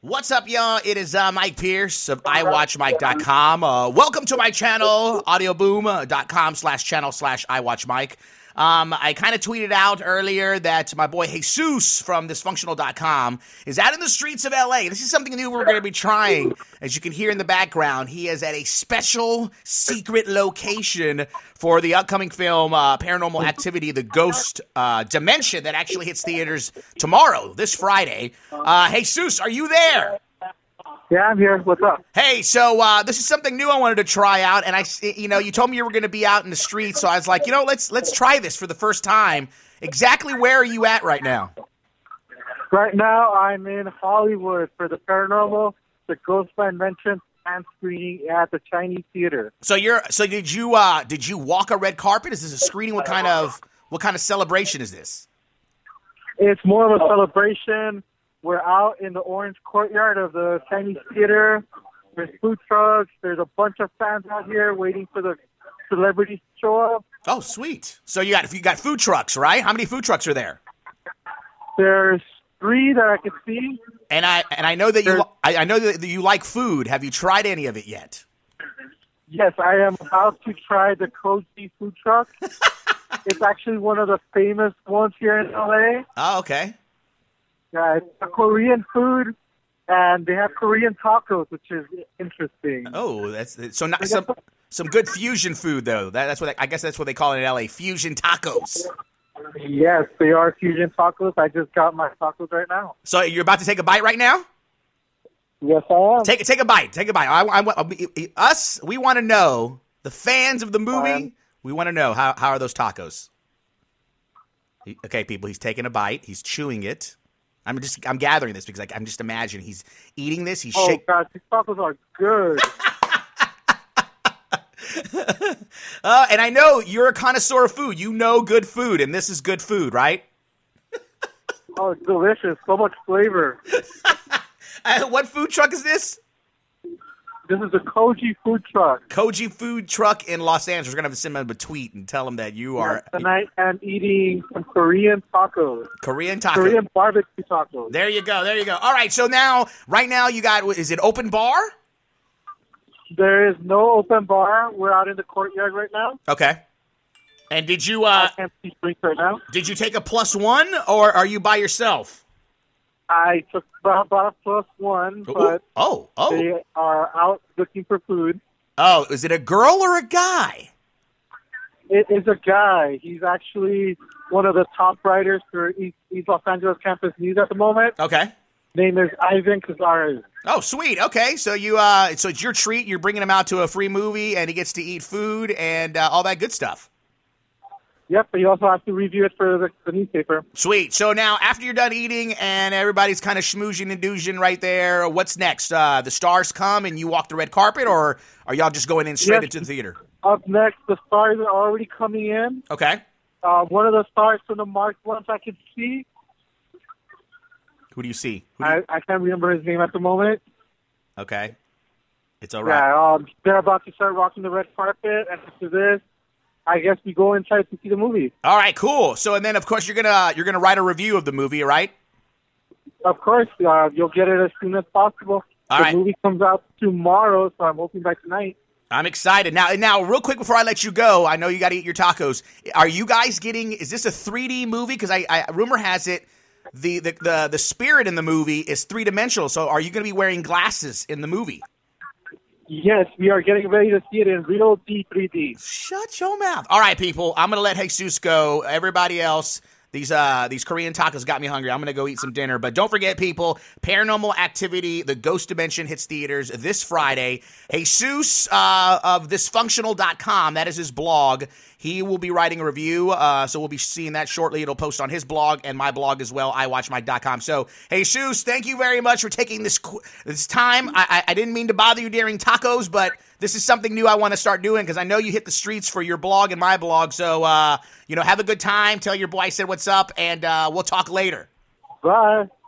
What's up, y'all? It is Mike Pierce of iWatchMike.com. Welcome to my channel, audioboom.com/channel/iWatchMike. I kind of tweeted out earlier that my boy Jesus from Dysfunctional.com is out in the streets of LA. This is something new we're going to be trying. As you can hear in the background, he is at a special secret location for the upcoming film Paranormal Activity, The Ghost Dimension, that actually hits theaters tomorrow, this Friday. Jesus, are you there? Yeah, I'm here. What's up? Hey, so this is something new I wanted to try out, and you told me you were going to be out in the streets, so I was like, let's try this for the first time. Exactly where are you at right now? Right now, I'm in Hollywood for the Paranormal, the Ghost Dimension, and screening at the Chinese Theater. So did you walk a red carpet? Is this a screening? What kind of celebration is this? It's more of a celebration. We're out in the orange courtyard of the Chinese Theater. There's food trucks. There's a bunch of fans out here waiting for the celebrities to show up. Oh, sweet. So you got food trucks, right? How many food trucks are there? There's 3 that I can see. And I know that I know that you like food. Have you tried any of it yet? Yes, I am about to try the Koji food truck. It's actually one of the famous ones here in LA. Oh, okay. Yeah, it's a Korean food, and they have Korean tacos, which is interesting. Oh, that's so not some good fusion food though. That's what I guess that's what they call it in LA, fusion tacos. Yes, they are fusion tacos. I just got my tacos right now. So you're about to take a bite right now? Yes, I am. Take a bite. Take a bite. We want to know, the fans of the movie. We want to know how are those tacos? Okay, people. He's taking a bite. He's chewing it. I'm gathering this because I'm just imagining he's eating this. He's shaking. Oh, God, these tacos are good. And I know you're a connoisseur of food. You know good food, and this is good food, right? Oh, it's delicious. So much flavor. What food truck is this? This is a Koji food truck. Koji food truck in Los Angeles. We're going to have to send them a tweet and tell them that you are... Tonight I'm eating some Korean tacos. Korean tacos. Korean barbecue tacos. There you go. All right, so right now you got... Is it open bar? There is no open bar. We're out in the courtyard right now. Okay. And did you... I can't see drinks right now. Did you take a +1, or are you by yourself? I took about a +1, but they are out looking for food. Oh, is it a girl or a guy? It is a guy. He's actually one of the top writers for East Los Angeles Campus News at the moment. Okay. Name is Ivan Cazares. Oh, sweet. Okay, so so it's your treat. You're bringing him out to a free movie, and he gets to eat food and all that good stuff. Yep, but you also have to review it for the newspaper. Sweet. So now, after you're done eating and everybody's kind of schmoozing and doozing right there, what's next? The stars come and you walk the red carpet, or are y'all just going in straight into the theater? Up next, the stars are already coming in. Okay. One of the stars from the marked ones I can see. Who do you see? I can't remember his name at the moment. Okay. It's all right. Yeah, they're about to start walking the red carpet, and after this, I guess we go inside to see the movie. All right, cool. So, and then of course you're gonna write a review of the movie, right? Of course, you'll get it as soon as possible. The movie comes out tomorrow, so I'm hoping by tonight. I'm excited. Now, real quick before I let you go, I know you got to eat your tacos. Are you guys getting? Is this a 3D movie? Because I rumor has it the spirit in the movie is 3-dimensional. So, are you going to be wearing glasses in the movie? Yes, we are getting ready to see it in real deep 3D. Shut your mouth. All right, people. I'm going to let Jesus go. Everybody else, these Korean tacos got me hungry. I'm going to go eat some dinner. But don't forget, people, Paranormal Activity, The Ghost Dimension hits theaters this Friday. Jesus of Dysfunctional.com, that is his blog. He will be writing a review, so we'll be seeing that shortly. It'll post on his blog and my blog as well, iWatchMike.com. So, Jesus, thank you very much for taking this time. I didn't mean to bother you during tacos, but this is something new I want to start doing because I know you hit the streets for your blog and my blog. So, have a good time. Tell your boy I said what's up, and we'll talk later. Bye.